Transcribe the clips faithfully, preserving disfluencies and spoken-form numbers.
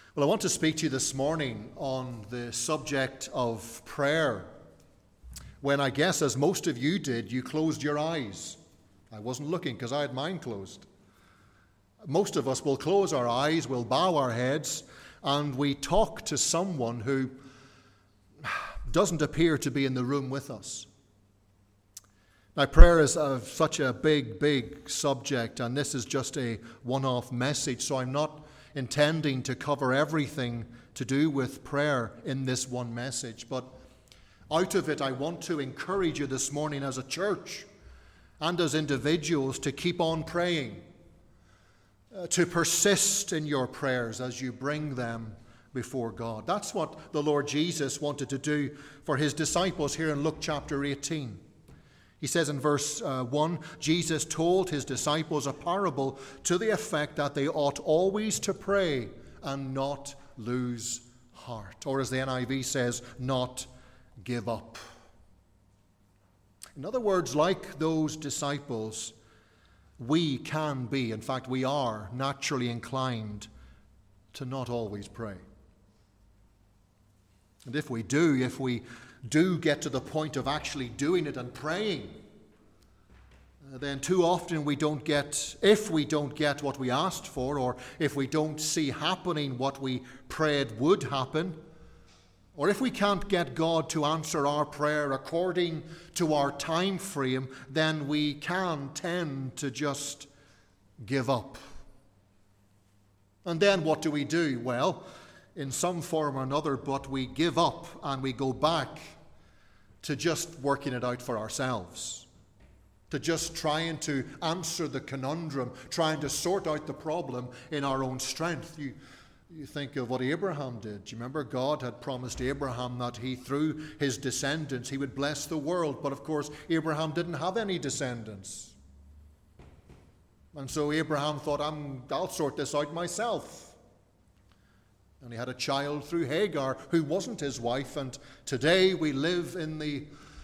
Well, I want to speak to you this morning on the subject of prayer. When I guess, as most of you did, you closed your eyes. I wasn't looking because I had mine closed. Most of us will close our eyes, we'll bow our heads, and we talk to someone who doesn't appear to be in the room with us. Now, prayer is a, such a big, big subject, and this is just a one-off message, so I'm not intending to cover everything to do with prayer in this one message. But out of it, I want to encourage you this morning as a church and as individuals to keep on praying, uh, to persist in your prayers as you bring them before God. That's what the Lord Jesus wanted to do for his disciples here in Luke chapter eighteen. He says in verse uh, one, Jesus told his disciples a parable to the effect that they ought always to pray and not lose heart. Or as the N I V says, not give up. In other words, like those disciples, we can be, in fact we are, naturally inclined to not always pray. And if we do, if we do get to the point of actually doing it and praying, then too often we don't get, if we don't get what we asked for, or if we don't see happening what we prayed would happen, or if we can't get God to answer our prayer according to our time frame, then we can tend to just give up. And then what do we do? Well, in some form or another, but we give up and we go back to just working it out for ourselves, to just trying to answer the conundrum, trying to sort out the problem in our own strength. You, you think of what Abraham did. Do you remember God had promised Abraham that he, through his descendants, he would bless the world. But of course, Abraham didn't have any descendants. And so Abraham thought, I'm, I'll sort this out myself. And he had a child through Hagar who wasn't his wife. And today we live in the,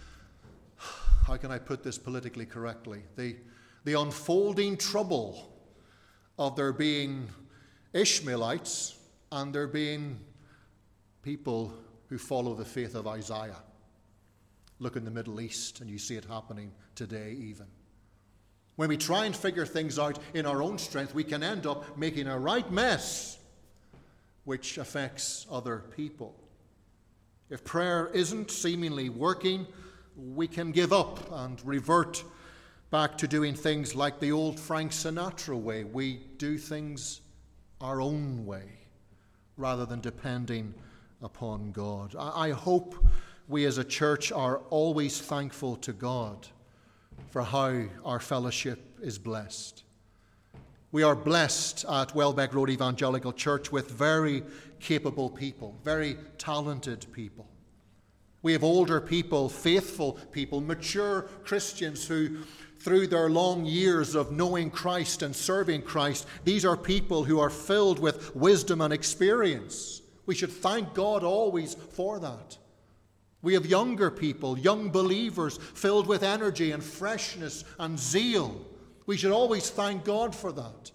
how can I put this politically correctly, the, the unfolding trouble of there being Ishmaelites and there being people who follow the faith of Isaiah. Look in the Middle East and you see it happening today even. When we try and figure things out in our own strength, we can end up making a right mess, which affects other people. If prayer isn't seemingly working, we can give up and revert back to doing things like the old Frank Sinatra way. We do things our own way rather than depending upon God. I hope we as a church are always thankful to God for how our fellowship is blessed. We are blessed at Welbeck Road Evangelical Church with very capable people, very talented people. We have older people, faithful people, mature Christians who, through their long years of knowing Christ and serving Christ, these are people who are filled with wisdom and experience. We should thank God always for that. We have younger people, young believers, filled with energy and freshness and zeal. We should always thank God for that.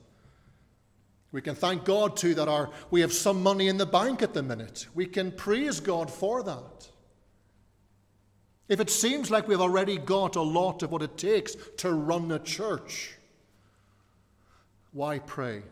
We can thank God, too, that our, we have some money in the bank at the minute. We can praise God for that. If it seems like we've already got a lot of what it takes to run a church, why pray?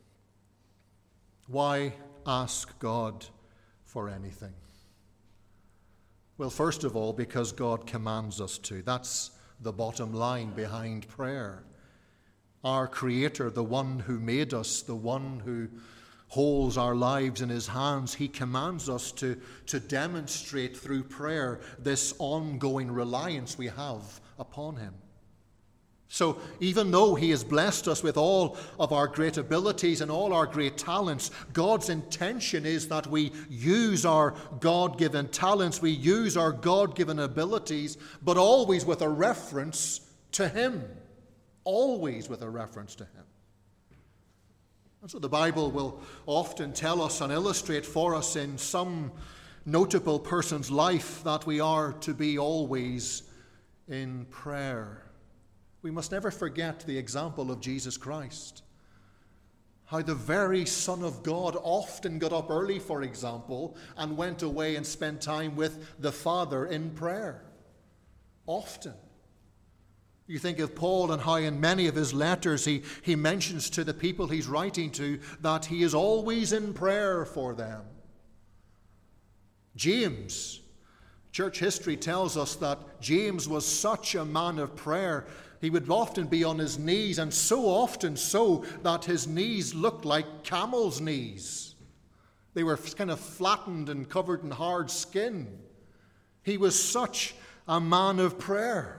Why ask God for anything? Well, first of all, because God commands us to. That's the bottom line behind prayer. Our Creator, the one who made us, the one who holds our lives in his hands, he commands us to, to demonstrate through prayer this ongoing reliance we have upon him. So even though he has blessed us with all of our great abilities and all our great talents, God's intention is that we use our God-given talents, we use our God-given abilities, but always with a reference to him. Always with a reference to him. And so the Bible will often tell us and illustrate for us in some notable person's life that we are to be always in prayer. We must never forget the example of Jesus Christ. how the very Son of God often got up early, for example, and went away and spent time with the Father in prayer. Often. You think of Paul and how in many of his letters he, he mentions to the people he's writing to that he is always in prayer for them. James, church history tells us that James was such a man of prayer. He would often be on his knees, and so often so that his knees looked like camel's knees. They were kind of flattened and covered in hard skin. He was such a man of prayer.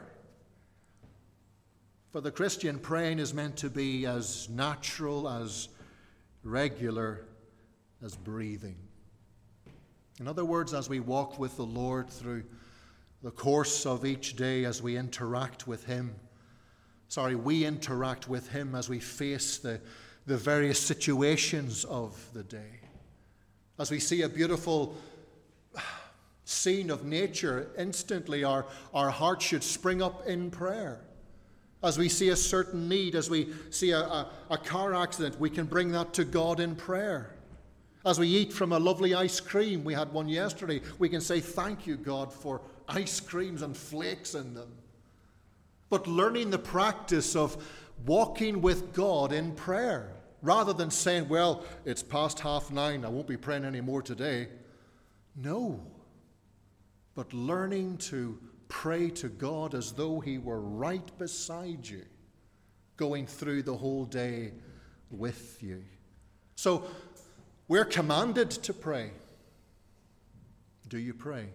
For the Christian, praying is meant to be as natural, as regular as breathing. In other words, as we walk with the Lord through the course of each day, as we interact with Him, sorry, we interact with Him as we face the, the various situations of the day. As we see a beautiful scene of nature, instantly our, our heart should spring up in prayer. As we see a certain need, as we see a, a, a car accident, we can bring that to God in prayer. As we eat from a lovely ice cream, we had one yesterday, we can say, thank you, God, for ice creams and flakes in them. But learning the practice of walking with God in prayer, rather than saying, well, it's past half nine, I won't be praying anymore today. No. But learning to pray to God as though He were right beside you, going through the whole day with you. So, we're commanded to pray. Do you pray?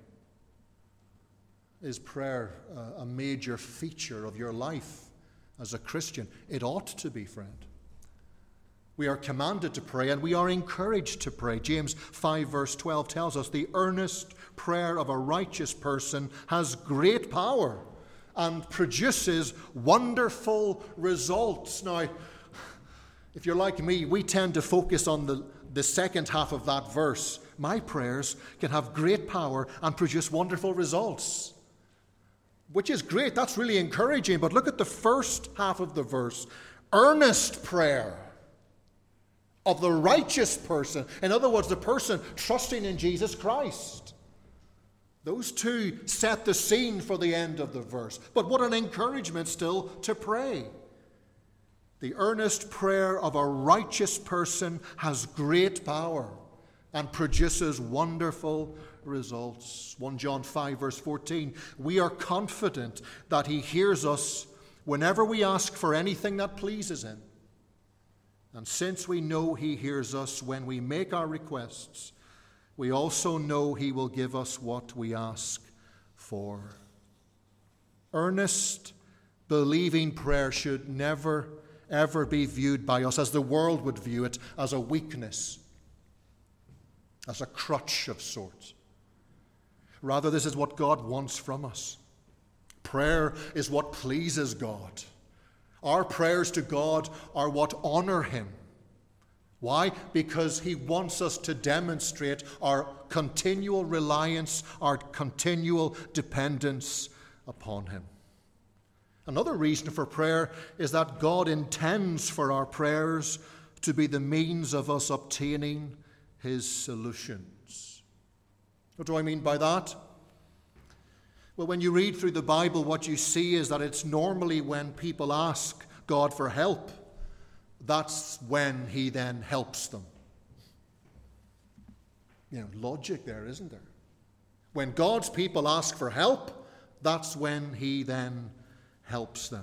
Is prayer a major feature of your life as a Christian? It ought to be, friend. We are commanded to pray, and we are encouraged to pray. James five verse twelve tells us the earnest prayer of a righteous person has great power and produces wonderful results. Now, if you're like me, we tend to focus on the, the second half of that verse. My prayers can have great power and produce wonderful results. Which is great, that's really encouraging. But look at the first half of the verse. Earnest prayer of the righteous person. In other words, the person trusting in Jesus Christ. Those two set the scene for the end of the verse. But what an encouragement still to pray. The earnest prayer of a righteous person has great power and produces wonderful results. First John five verse fourteen, we are confident that He hears us whenever we ask for anything that pleases Him. And since we know He hears us when we make our requests, we also know He will give us what we ask for. Earnest, believing prayer should never, ever be viewed by us as the world would view it, as a weakness, as a crutch of sorts. Rather, this is what God wants from us. Prayer is what pleases God. Our prayers to God are what honor Him. Why? Because He wants us to demonstrate our continual reliance, our continual dependence upon Him. Another reason for prayer is that God intends for our prayers to be the means of us obtaining His solutions. What do I mean by that? Well, when you read through the Bible, what you see is that it's normally when people ask God for help, that's when He then helps them. You know, logic there, isn't there? When God's people ask for help, that's when He then helps them.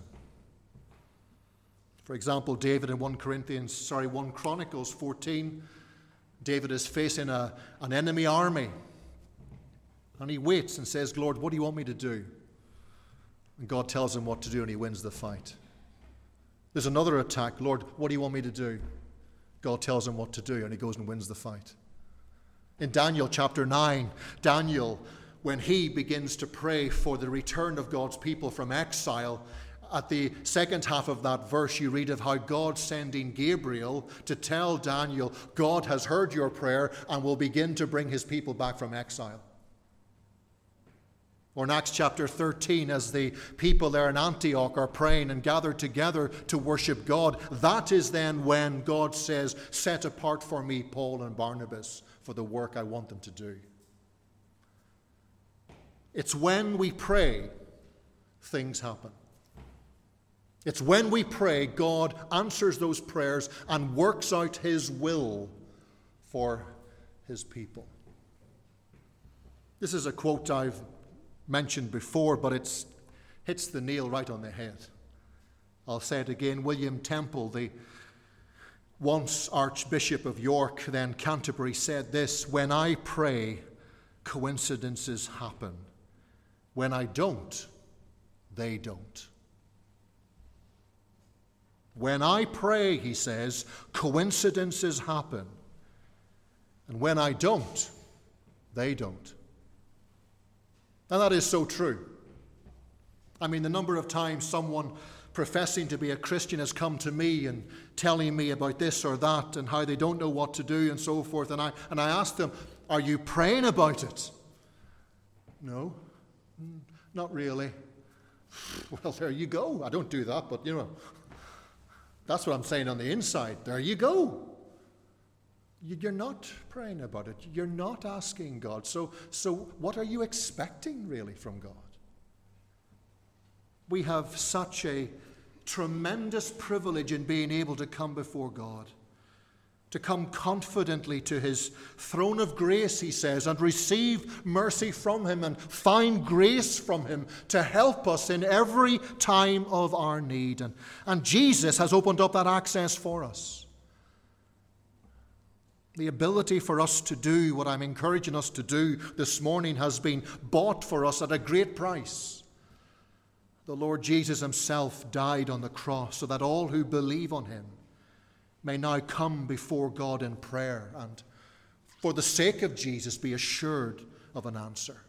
For example, David in First Corinthians, sorry, First Chronicles fourteen, David is facing a, an enemy army. And he waits and says, Lord, what do you want me to do? And God tells him what to do, and he wins the fight. There's another attack. Lord, what do you want me to do? God tells him what to do, and he goes and wins the fight. In Daniel chapter nine, Daniel, when he begins to pray for the return of God's people from exile, at the second half of that verse, you read of how God sending Gabriel to tell Daniel, God has heard your prayer and will begin to bring His people back from exile. Or in Acts chapter thirteen, as the people there in Antioch are praying and gathered together to worship God, that is then when God says, set apart for me Paul and Barnabas for the work I want them to do. It's when we pray, things happen. It's when we pray, God answers those prayers and works out his will for his people. This is a quote I've mentioned before, but it hits the nail right on the head. I'll say it again. William Temple, the once Archbishop of York, then Canterbury, said this: when I pray, coincidences happen. When I don't, they don't. When I pray, he says, coincidences happen. And when I don't, they don't. And that is so true. I mean, the number of times someone professing to be a Christian has come to me and telling me about this or that and how they don't know what to do and so forth. And I, and I ask them, are you praying about it? No, not really. Well, there you go. I don't do that, but you know, that's what I'm saying on the inside. There you go. You're not praying about it. You're not asking God. So, so what are you expecting really from God? We have such a tremendous privilege in being able to come before God, to come confidently to his throne of grace, he says, and receive mercy from him and find grace from him to help us in every time of our need. And, and Jesus has opened up that access for us. The ability for us to do what I'm encouraging us to do this morning has been bought for us at a great price. The Lord Jesus himself died on the cross so that all who believe on him may now come before God in prayer and, for the sake of Jesus, be assured of an answer.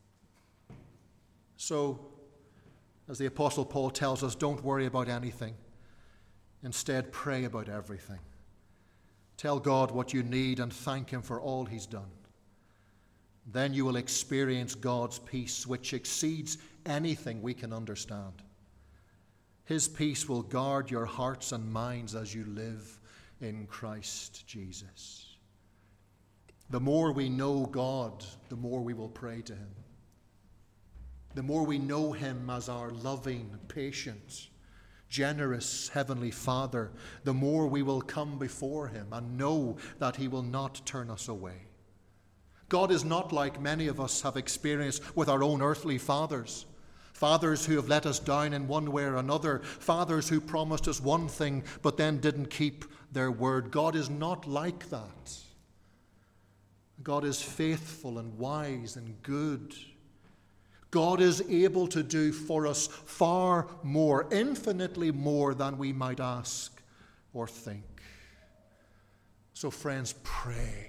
So, as the Apostle Paul tells us, don't worry about anything. Instead, pray about everything. Tell God what you need and thank him for all he's done. Then you will experience God's peace, which exceeds anything we can understand. His peace will guard your hearts and minds as you live in Christ Jesus. The more we know God, the more we will pray to him. The more we know him as our loving, patient, generous Heavenly Father, the more we will come before him and know that he will not turn us away. God is not like many of us have experienced with our own earthly fathers. Fathers who have let us down in one way or another. Fathers who promised us one thing but then didn't keep their word. God is not like that. God is faithful and wise and good. God is able to do for us far more, infinitely more than we might ask or think. So friends, pray.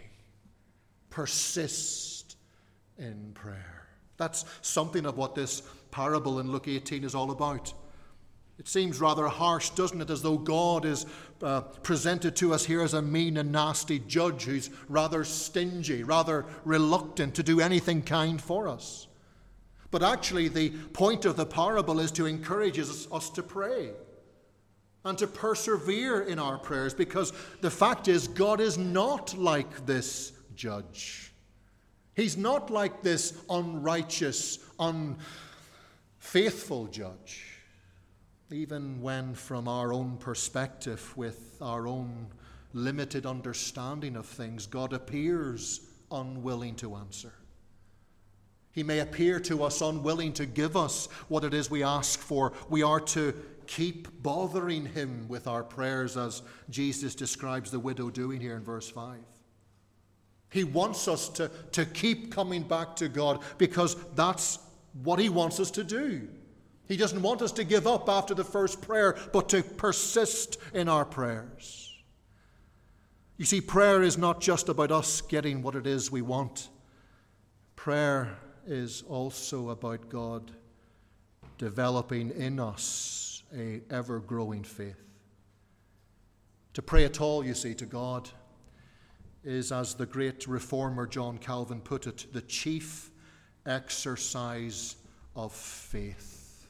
Persist in prayer. That's something of what this parable in Luke eighteen is all about. It seems rather harsh, doesn't it, as though God is uh, presented to us here as a mean and nasty judge who's rather stingy, rather reluctant to do anything kind for us. But actually, the point of the parable is to encourage us, us to pray and to persevere in our prayers, because the fact is, God is not like this judge. He's not like this unrighteous, unfaithful judge. Even when, from our own perspective, with our own limited understanding of things, God appears unwilling to answer. He may appear to us unwilling to give us what it is we ask for. We are to keep bothering him with our prayers, as Jesus describes the widow doing here in verse five. He wants us to, to keep coming back to God because that's what he wants us to do. He doesn't want us to give up after the first prayer, but to persist in our prayers. You see, prayer is not just about us getting what it is we want. Prayer is also about God developing in us a ever-growing faith. To pray at all, you see, to God is, as the great reformer John Calvin put it, the chief exercise of faith.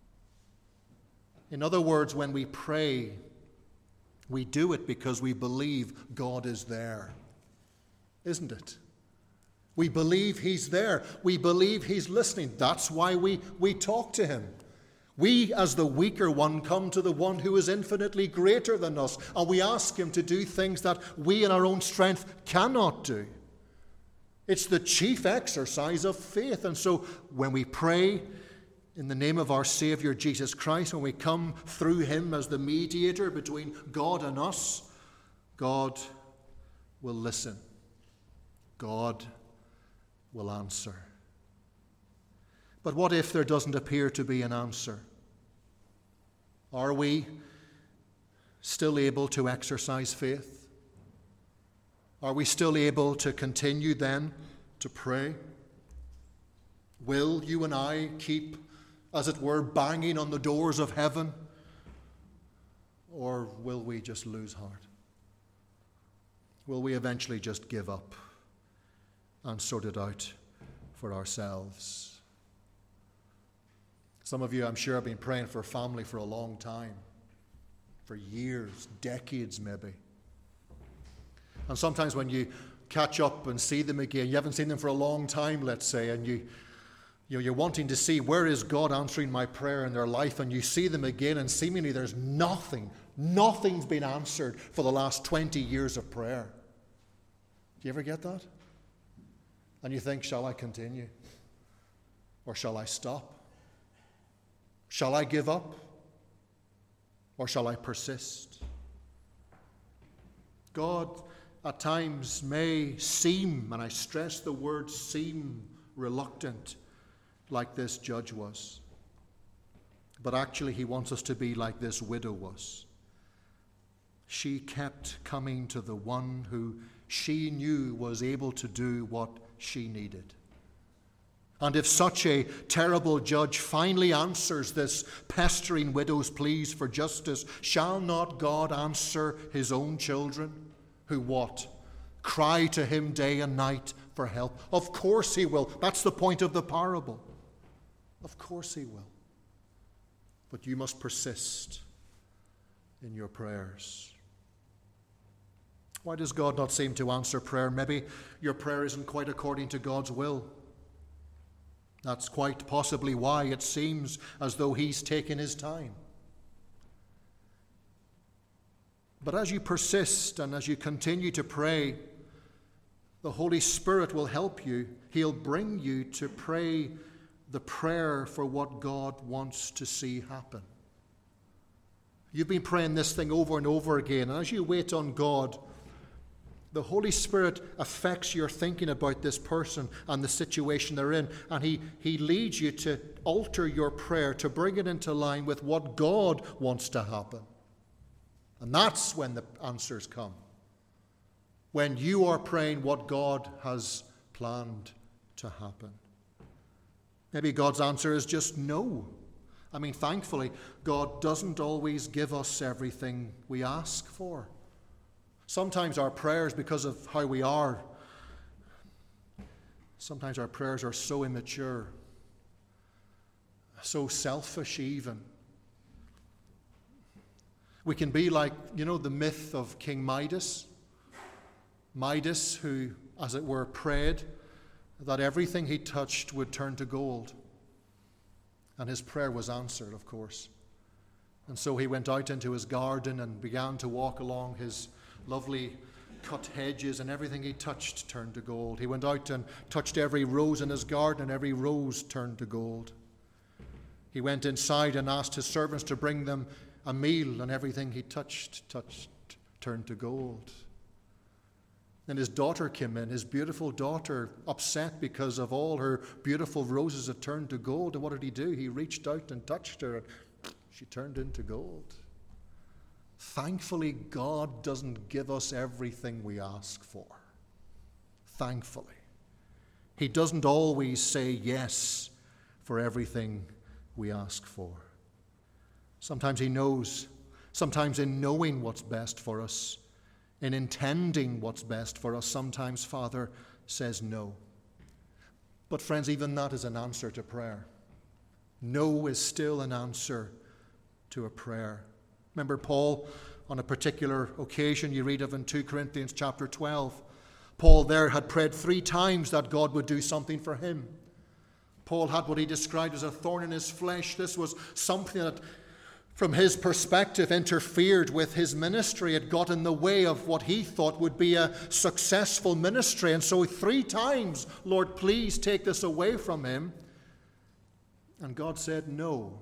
In other words, when we pray, we do it because we believe God is there, isn't it? We believe He's there. We believe He's listening. That's why we, we talk to Him. We, as the weaker one, come to the one who is infinitely greater than us, and we ask Him to do things that we in our own strength cannot do. It's the chief exercise of faith. And so when we pray in the name of our Savior Jesus Christ, when we come through Him as the mediator between God and us, God will listen. God will answer. But what if there doesn't appear to be an answer? Are we still able to exercise faith? Are we still able to continue then to pray? Will you and I keep, as it were, banging on the doors of heaven? Or will we just lose heart? Will we eventually just give up and sort it out for ourselves? Some of you, I'm sure, have been praying for a family for a long time, for years, decades maybe. And sometimes when you catch up and see them again, you haven't seen them for a long time, let's say, and you, you know, you're wanting to see, where is God answering my prayer in their life? And you see them again, and seemingly there's nothing, nothing's been answered for the last twenty years of prayer. Do you ever get that? And you think, shall I continue? Or shall I stop? Shall I give up? Or shall I persist? God at times may seem, and I stress the word seem, reluctant, like this judge was. But actually He wants us to be like this widow was. She kept coming to the one who she knew was able to do what she needed. And if such a terrible judge finally answers this pestering widow's pleas for justice, shall not God answer His own children who what? Cry to Him day and night for help? Of course He will. That's the point of the parable. Of course He will. But you must persist in your prayers. Why does God not seem to answer prayer? Maybe your prayer isn't quite according to God's will. That's quite possibly why it seems as though He's taken His time. But as you persist and as you continue to pray, the Holy Spirit will help you. He'll bring you to pray the prayer for what God wants to see happen. You've been praying this thing over and over again, and as you wait on God, the Holy Spirit affects your thinking about this person and the situation they're in, and he, he leads you to alter your prayer, to bring it into line with what God wants to happen. And that's when the answers come. When you are praying what God has planned to happen. Maybe God's answer is just no. I mean, thankfully, God doesn't always give us everything we ask for. Sometimes our prayers, because of how we are, sometimes our prayers are so immature, so selfish even. We can be like, you know, the myth of King Midas. Midas, who, as it were, prayed that everything he touched would turn to gold. And his prayer was answered, of course. And so he went out into his garden and began to walk along his lovely cut hedges, and everything he touched turned to gold. He went out and touched every rose in his garden, and every rose turned to gold. He went inside and asked his servants to bring them a meal, and everything he touched, touched, turned to gold. Then his daughter came in, his beautiful daughter, upset because of all her beautiful roses had turned to gold. And what did he do? He reached out and touched her, and she turned into gold. Thankfully, God doesn't give us everything we ask for. Thankfully. He doesn't always say yes for everything we ask for. Sometimes he knows. Sometimes in knowing what's best for us, in intending what's best for us, sometimes Father says no. But friends, even that is an answer to prayer. No is still an answer to a prayer. Remember Paul, on a particular occasion, you read of in Second Corinthians chapter twelve, Paul there had prayed three times that God would do something for him. Paul had what he described as a thorn in his flesh. This was something that, from his perspective, interfered with his ministry. It got in the way of what he thought would be a successful ministry. And so three times, Lord, please take this away from him. And God said no.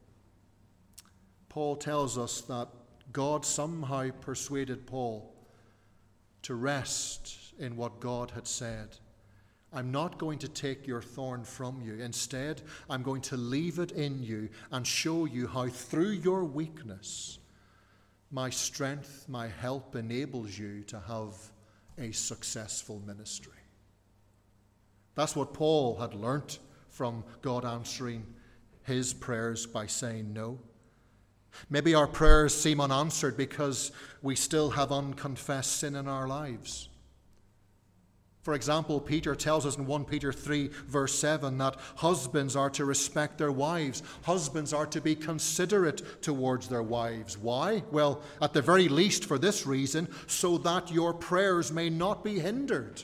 Paul tells us that God somehow persuaded Paul to rest in what God had said. I'm not going to take your thorn from you. Instead, I'm going to leave it in you and show you how through your weakness, my strength, my help enables you to have a successful ministry. That's what Paul had learnt from God answering his prayers by saying no. Maybe our prayers seem unanswered because we still have unconfessed sin in our lives. For example, Peter tells us in First Peter three, verse seven, that husbands are to respect their wives. Husbands are to be considerate towards their wives. Why? Well, at the very least for this reason, so that your prayers may not be hindered.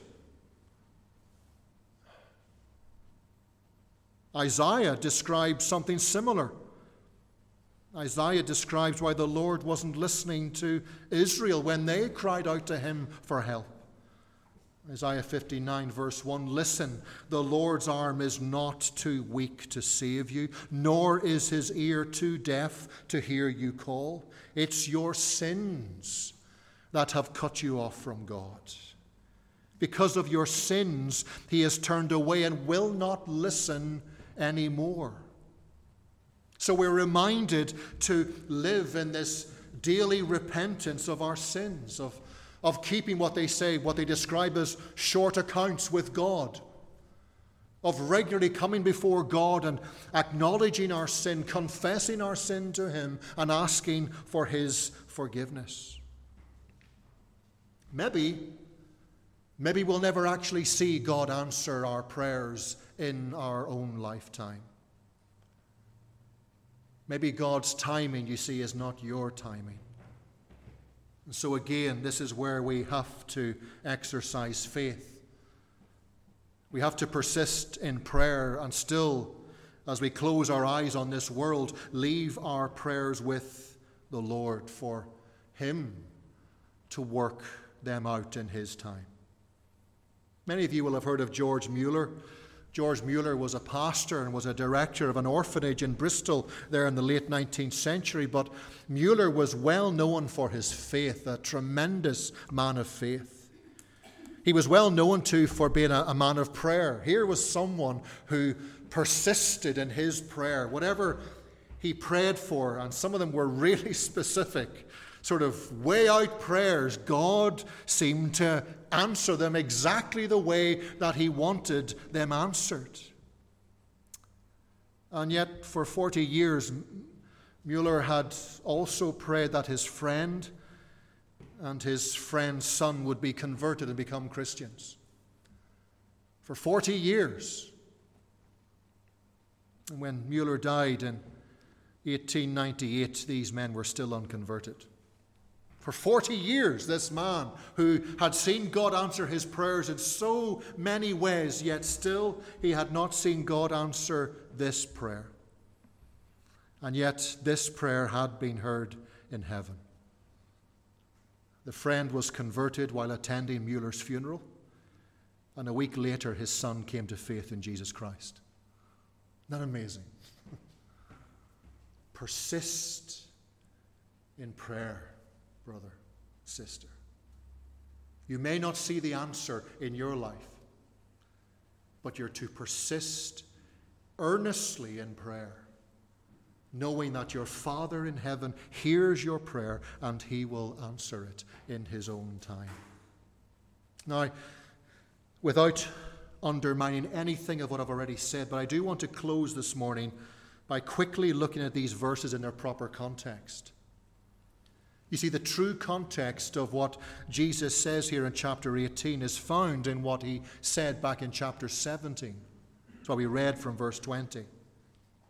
Isaiah describes something similar. Isaiah describes why the Lord wasn't listening to Israel when they cried out to him for help. Isaiah fifty-nine, verse one, listen, the Lord's arm is not too weak to save you, nor is his ear too deaf to hear you call. It's your sins that have cut you off from God. Because of your sins, he has turned away and will not listen anymore. So we're reminded to live in this daily repentance of our sins, of of keeping what they say, what they describe as short accounts with God, of regularly coming before God and acknowledging our sin, confessing our sin to him, and asking for his forgiveness. Maybe, maybe we'll never actually see God answer our prayers in our own lifetime. Maybe God's timing, you see, is not your timing. And so again, this is where we have to exercise faith. We have to persist in prayer and still, as we close our eyes on this world, leave our prayers with the Lord for him to work them out in his time. Many of you will have heard of George Mueller. George Mueller was a pastor and was a director of an orphanage in Bristol there in the late nineteenth century. But Mueller was well known for his faith, a tremendous man of faith. He was well known too for being a, a man of prayer. Here was someone who persisted in his prayer, whatever he prayed for, and some of them were really specific, sort of way out prayers. God seemed to answer them exactly the way that he wanted them answered. And yet for forty years, Mueller had also prayed that his friend and his friend's son would be converted and become Christians. For forty years. And when Mueller died in eighteen ninety-eight, these men were still unconverted. For forty years, this man who had seen God answer his prayers in so many ways, yet still he had not seen God answer this prayer. And yet this prayer had been heard in heaven. The friend was converted while attending Mueller's funeral, and a week later his son came to faith in Jesus Christ. Isn't that amazing? Persist in prayer, brother, sister. You may not see the answer in your life, but you're to persist earnestly in prayer, knowing that your Father in heaven hears your prayer and he will answer it in his own time. Now, without undermining anything of what I've already said, but I do want to close this morning by quickly looking at these verses in their proper context. You see, the true context of what Jesus says here in chapter eighteen is found in what he said back in chapter seventeen. That's what we read from verse twenty.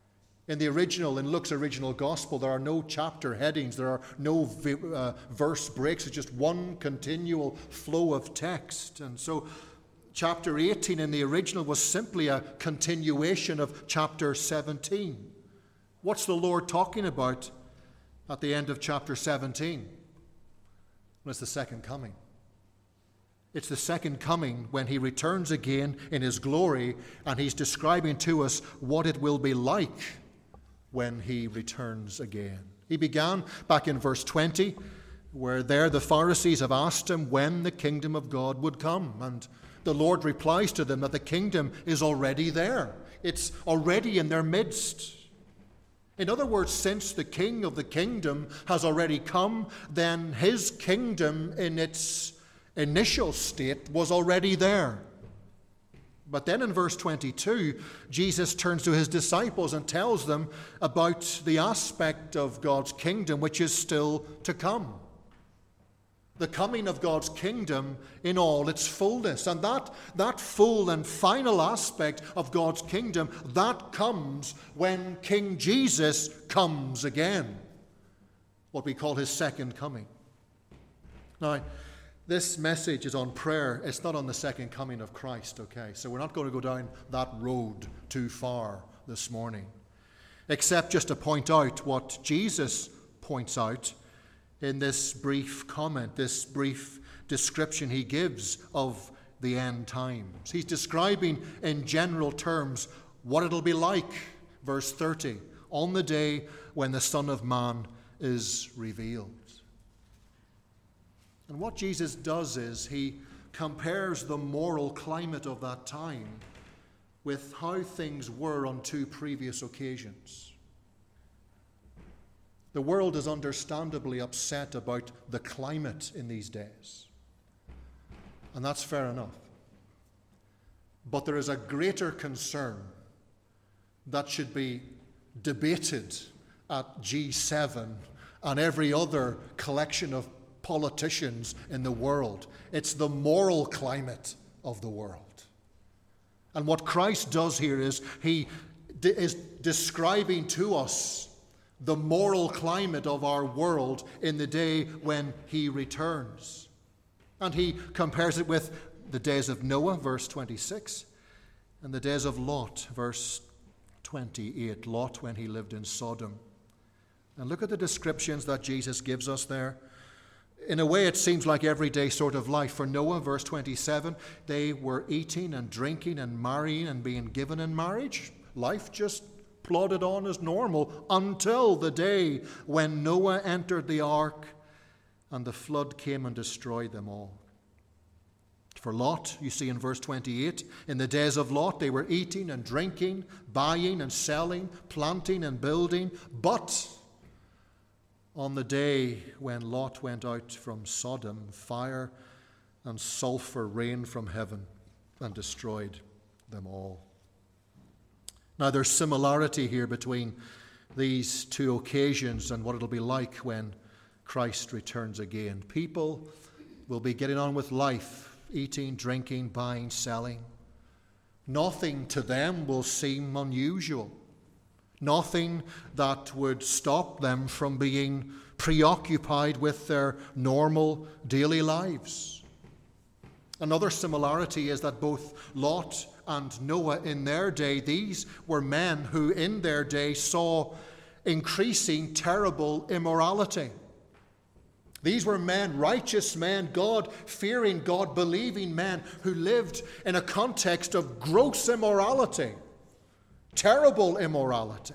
In the original, in Luke's original gospel, there are no chapter headings, there are no uh, verse breaks. It's just one continual flow of text. And so chapter eighteen in the original was simply a continuation of chapter seventeen. What's the Lord talking about at the end of chapter seventeen? Well, it's the second coming. It's the second coming when he returns again in his glory, and he's describing to us what it will be like when he returns again. He began back in verse twenty, where there the Pharisees have asked him when the kingdom of God would come. And the Lord replies to them that the kingdom is already there. It's already in their midst. In other words, since the king of the kingdom has already come, then his kingdom in its initial state was already there. But then in verse twenty-two, Jesus turns to his disciples and tells them about the aspect of God's kingdom which is still to come. The coming of God's kingdom in all its fullness. And that, that full and final aspect of God's kingdom, that comes when King Jesus comes again. What we call his second coming. Now, this message is on prayer. It's not on the second coming of Christ, okay? So we're not going to go down that road too far this morning, except just to point out what Jesus points out in this brief comment, this brief description he gives of the end times. He's describing in general terms what it'll be like, verse thirty, on the day when the Son of Man is revealed. And what Jesus does is he compares the moral climate of that time with how things were on two previous occasions. The world is understandably upset about the climate in these days. And that's fair enough. But there is a greater concern that should be debated at G seven and every other collection of politicians in the world. It's the moral climate of the world. And what Christ does here is he d- is describing to us the moral climate of our world in the day when he returns. And he compares it with the days of Noah, verse twenty-six, and the days of Lot, verse twenty-eight. Lot when he lived in Sodom. And look at the descriptions that Jesus gives us there. In a way, it seems like everyday sort of life. For Noah, verse twenty-seven, they were eating and drinking and marrying and being given in marriage. Life just plodded on as normal until the day when Noah entered the ark and the flood came and destroyed them all. For Lot, you see in verse twenty-eight, in the days of Lot, they were eating and drinking, buying and selling, planting and building. But on the day when Lot went out from Sodom, fire and sulfur rained from heaven and destroyed them all. Now, there's similarity here between these two occasions and what it'll be like when Christ returns again. People will be getting on with life, eating, drinking, buying, selling. Nothing to them will seem unusual. Nothing that would stop them from being preoccupied with their normal daily lives. Another similarity is that both Lot and Noah in their day, these were men who in their day saw increasing terrible immorality. These were men, righteous men, God-fearing, God-believing men who lived in a context of gross immorality, terrible immorality.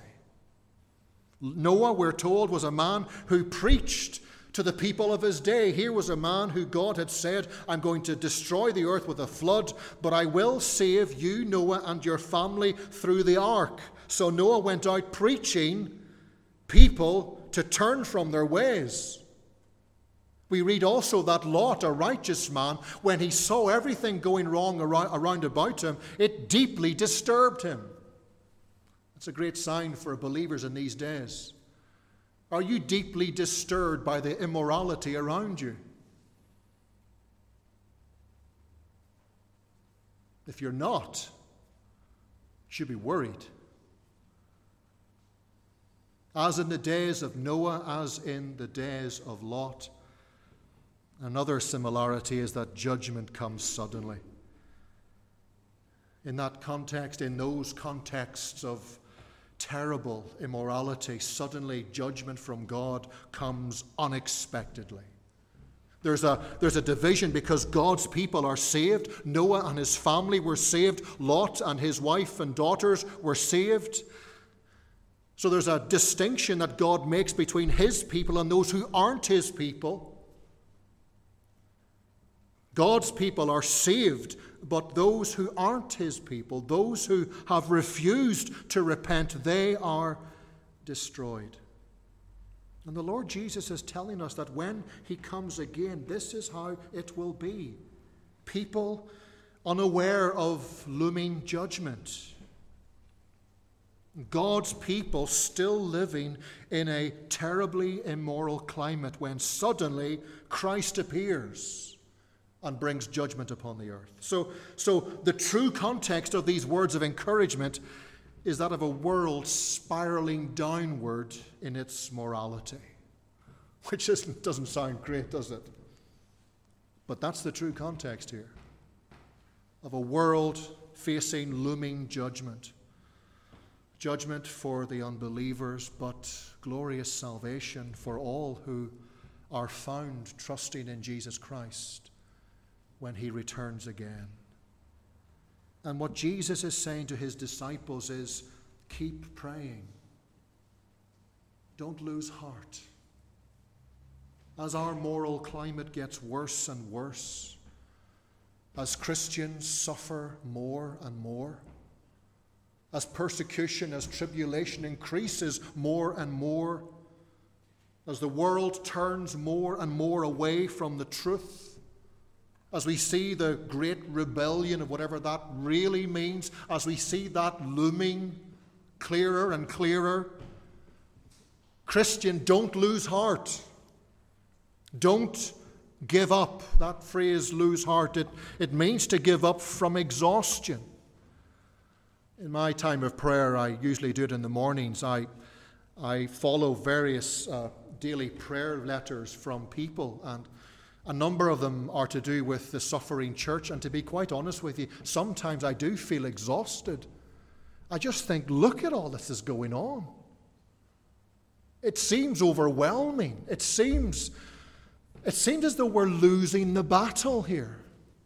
Noah, we're told, was a man who preached to the people of his day. Here was a man who God had said, I'm going to destroy the earth with a flood, but I will save you, Noah, and your family through the ark. So Noah went out preaching people to turn from their ways. We read also that Lot, a righteous man, when he saw everything going wrong around about him, it deeply disturbed him. It's a great sign for believers in these days. Are you deeply disturbed by the immorality around you? If you're not, you should be worried. as in the days of Noah, as in the days of Lot. Another similarity is that judgment comes suddenly. In that context, in those contexts of terrible immorality, suddenly judgment from God comes unexpectedly. There's a, there's a division because God's people are saved. Noah and his family were saved. Lot and his wife and daughters were saved. So there's a distinction that God makes between his people and those who aren't his people. God's people are saved, but those who aren't his people, those who have refused to repent, they are destroyed. And the Lord Jesus is telling us that when he comes again, this is how it will be. People unaware of looming judgment. God's people still living in a terribly immoral climate when suddenly Christ appears and brings judgment upon the earth. So, so the true context of these words of encouragement is that of a world spiraling downward in its morality, which isn't, doesn't sound great, does it? But that's the true context here, of a world facing looming judgment. Judgment for the unbelievers, but glorious salvation for all who are found trusting in Jesus Christ when he returns again. And what Jesus is saying to his disciples is, keep praying. Don't lose heart. As our moral climate gets worse and worse, as Christians suffer more and more, as persecution, as tribulation increases more and more, as the world turns more and more away from the truth, as we see the great rebellion of whatever that really means, as we see that looming clearer and clearer, Christian, don't lose heart. Don't give up. That phrase, lose heart, it, it means to give up from exhaustion. In my time of prayer, I usually do it in the mornings. I, I follow various uh, daily prayer letters from people, and a number of them are to do with the suffering church. And to be quite honest with you, sometimes I do feel exhausted. I just think, look at all this is going on. It seems overwhelming. It seems, it seems as though we're losing the battle here.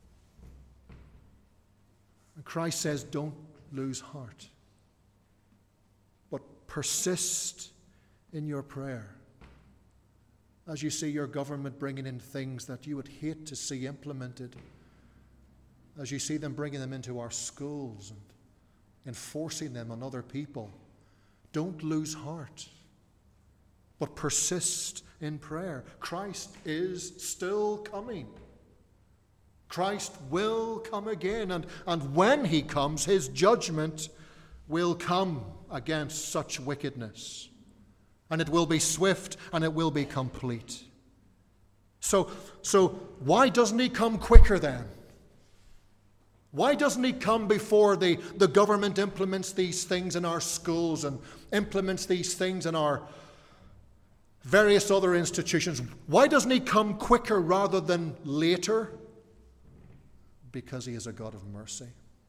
And Christ says, don't lose heart, but persist in your prayer. As you see your government bringing in things that you would hate to see implemented, as you see them bringing them into our schools and enforcing them on other people, don't lose heart, but persist in prayer. Christ is still coming. Christ will come again, and, and when he comes, his judgment will come against such wickedness. And it will be swift and it will be complete. So, so why doesn't he come quicker then? Why doesn't he come before the, the government implements these things in our schools and implements these things in our various other institutions? Why doesn't he come quicker rather than later? Because he is a God of mercy.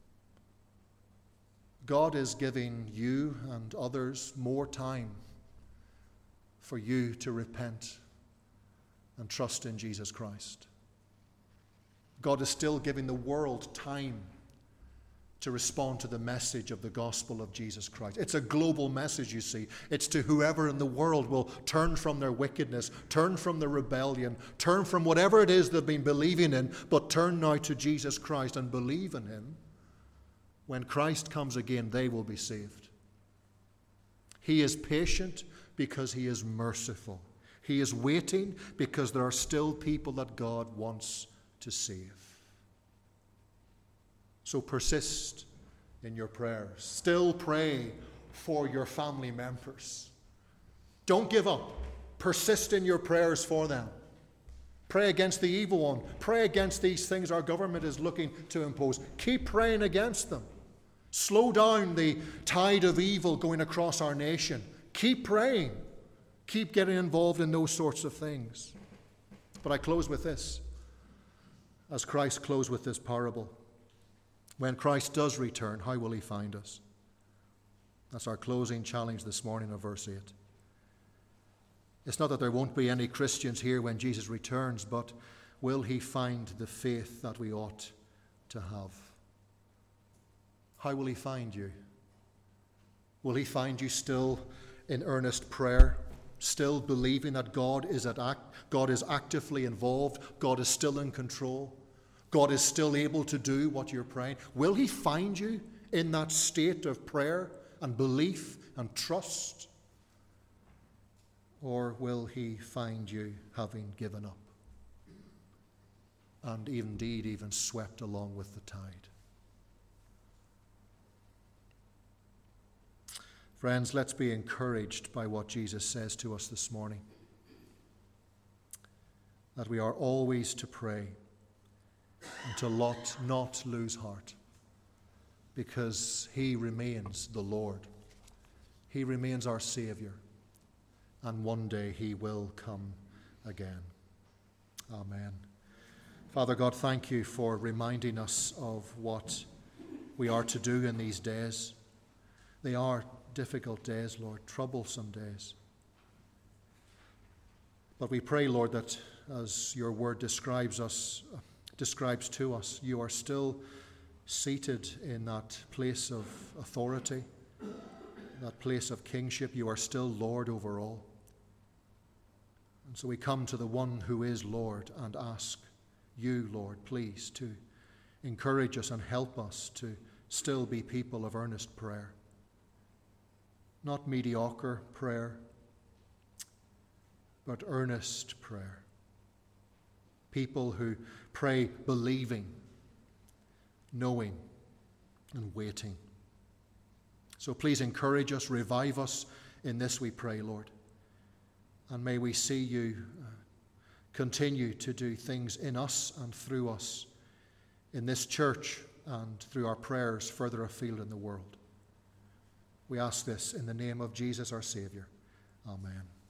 God is giving you and others more time for you to repent and trust in Jesus Christ. God is still giving the world time to respond to the message of the gospel of Jesus Christ. It's a global message, you see. It's to whoever in the world will turn from their wickedness, turn from their rebellion, turn from whatever it is they've been believing in, but turn now to Jesus Christ and believe in him. When Christ comes again, they will be saved. He is patient because he is merciful. He is waiting because there are still people that God wants to save. So persist in your prayers. Still pray for your family members. Don't give up. Persist in your prayers for them. Pray against the evil one. Pray against these things our government is looking to impose. Keep praying against them. Slow down the tide of evil going across our nation. Keep praying. Keep getting involved in those sorts of things. But I close with this, as Christ closed with this parable. When Christ does return, how will he find us? That's our closing challenge this morning of verse eight. It's not that there won't be any Christians here when Jesus returns, but will he find the faith that we ought to have? How will he find you? Will he find you still in earnest prayer, still believing that God is at act, God is actively involved, God is still in control, God is still able to do what you're praying? Will he find you in that state of prayer and belief and trust? Or will he find you having given up and indeed even swept along with the tide? Friends, let's be encouraged by what Jesus says to us this morning, that we are always to pray and to lot, not lose heart, because he remains the Lord. He remains our Savior, and one day he will come again. Amen. Father God, thank you for reminding us of what we are to do in these days. They are difficult days, Lord, troublesome days. But we pray, Lord, that as your word describes us, describes to us, you are still seated in that place of authority, that place of kingship. You are still Lord over all. And so we come to the one who is Lord and ask you, Lord, please, to encourage us and help us to still be people of earnest prayer. Not mediocre prayer, but earnest prayer. People who pray believing, knowing, and waiting. So please encourage us, revive us in this, we pray, Lord. And may we see you uh, continue to do things in us and through us in this church and through our prayers further afield in the world. We ask this in the name of Jesus, our Savior. Amen.